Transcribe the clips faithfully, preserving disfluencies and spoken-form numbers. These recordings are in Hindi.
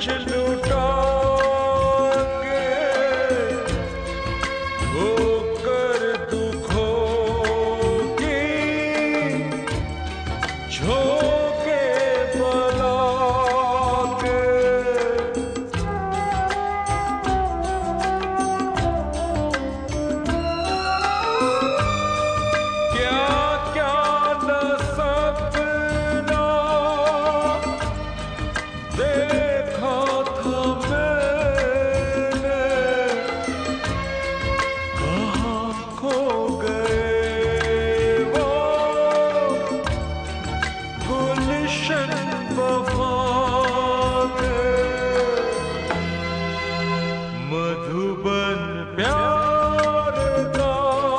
कुछ लुटा के होकर दुखों की झोंके बना के क्या क्या न सपना देखा था मैंने, कहाँ खो गए वो गुलशन वफा के। मधुबन प्यार का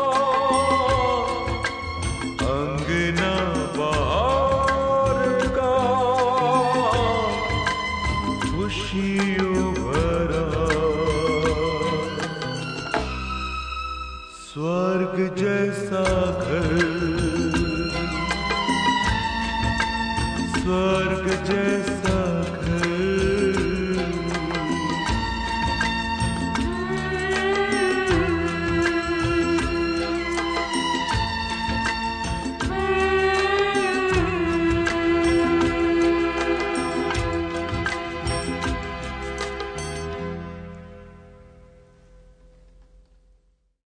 अंगना बहार का खुशियों भरा स्वर्ग जैसा घर